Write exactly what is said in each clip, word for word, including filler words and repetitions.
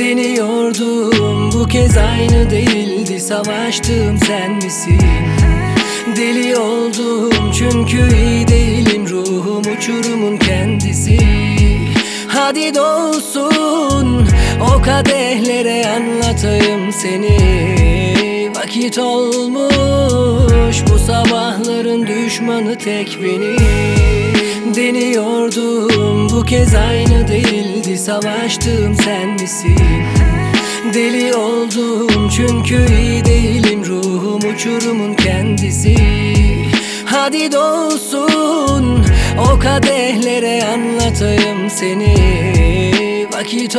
Deniyordum, bu kez aynı değildi. Savaştım, sen misin? Deli oldum çünkü iyi değilim. Ruhum uçurumun kendisi. Hadi dolsun o kadehlere, anlatayım seni. Vakit olmuş, bu sabahların düşmanı tek benim. Deniyordum, bu kez aynı değildi. Savaştım, sen misin? Deli oldum çünkü iyi değilim. Ruhum uçurumun kendisi. Hadi dolsun o kadehlere, anlatayım seni. Vakit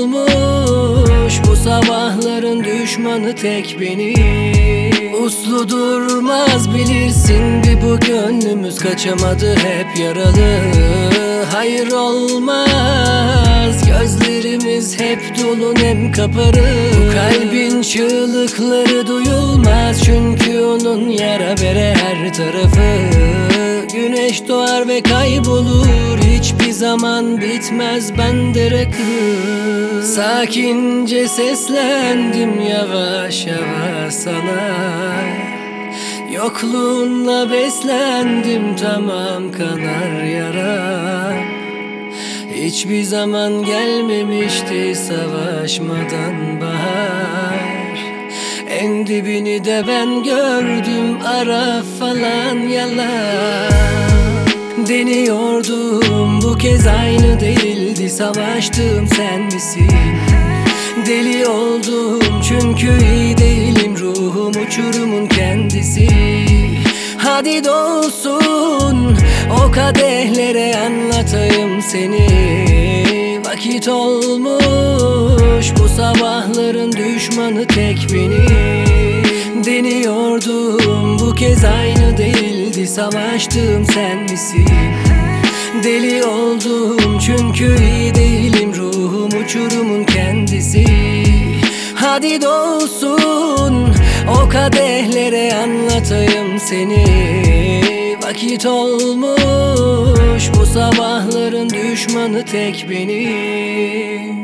olmuş, bu sabahların düşmanı tek benim. Uslu durmaz bilirsin, bir bu gönlümüz kaçamadı hep yaralı. Hayır olmaz, gözlerimiz hep dolu nem kaparı. Bu kalbin çığlıkları duyulmaz, çünkü onun yara bere her tarafı. Güneş doğar ve kaybolur, hiçbir zaman bitmez bende rakı. Sakince seslendim yavaş yavaş sana. Yokluğunla beslendim, tamam kanar yara. Hiçbir zaman gelmemişti savaşmadan bahar. En dibini de ben gördüm, ara falan yalan. Deniyordum, bu kez aynı değildi. Savaştım, sen misin? Deli oldum çünkü iyi değilim. Ruhum uçurumun kendisi. Hadi dolsun o kadehlere, anlatayım seni. Vakit olmuş, bu sabahların düşmanı tek benim. Deniyordum, bu kez aynı değildi. Savaştım, sen misin? Deli oldum çünkü iyi değilim. Ruhum uçurumun kendisi. Hadi dolsun o kadehlere, anlatayım seni. Vakit olmuş, bu sabahların düşmanı tek benim.